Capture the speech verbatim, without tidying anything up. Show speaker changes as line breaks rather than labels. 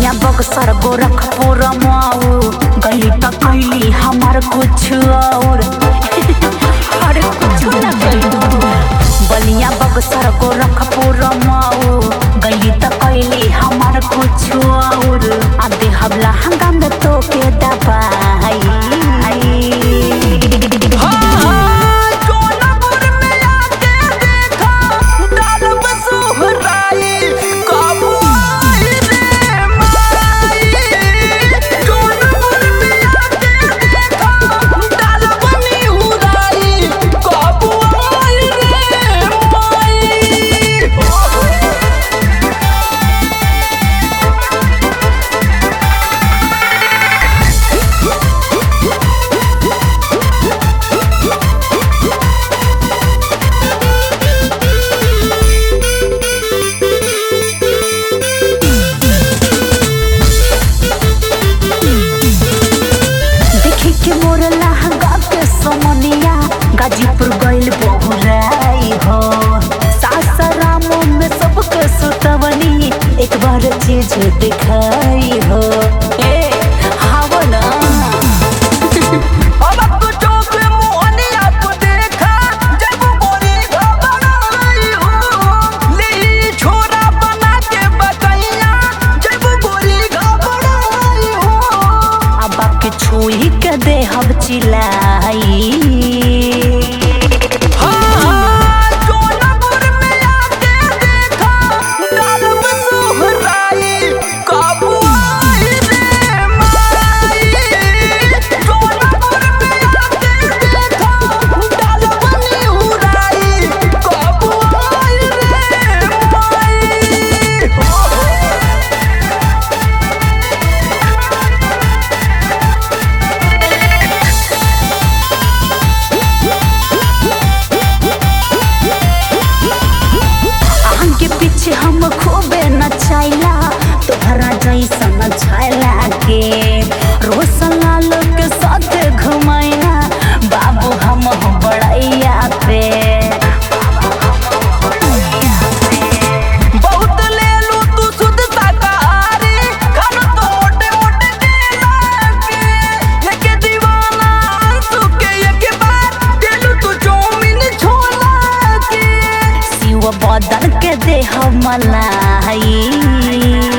बलिया बक्सर गोरखपुर माऊ गली त कैली हमार कुछ और अरे कुछ ना गई बलिया बक्सर गोरखपुर माऊ गली त कैली हमार कुछ और आधे हवला हंगाम तो के दबाई गाजीपुर गइल बहुराई हो सासारामों में सबके सुतवनी एक बार चीज दिखाई हो ए हावो ना अब तो चौक में मोहनी आपको देखा जब गोरी घबराई हो ले छोरा बना के बकैया जब गोरी घबराई हो अब के छुई के दे हम चिल्लाई हम खूबे नचाइला तोहरा जैसन छाइला के रोशन लाल के साथ घुमाइला बाबू हम बड़ैया पे बहुत ले लू तू शुद्ध शाकाहारी खाना तो मोटे मोटे देला के एक दीवाना आंसू के एक बार देलू तू चौमिन छोला के शिव बदन के दे हम मलाई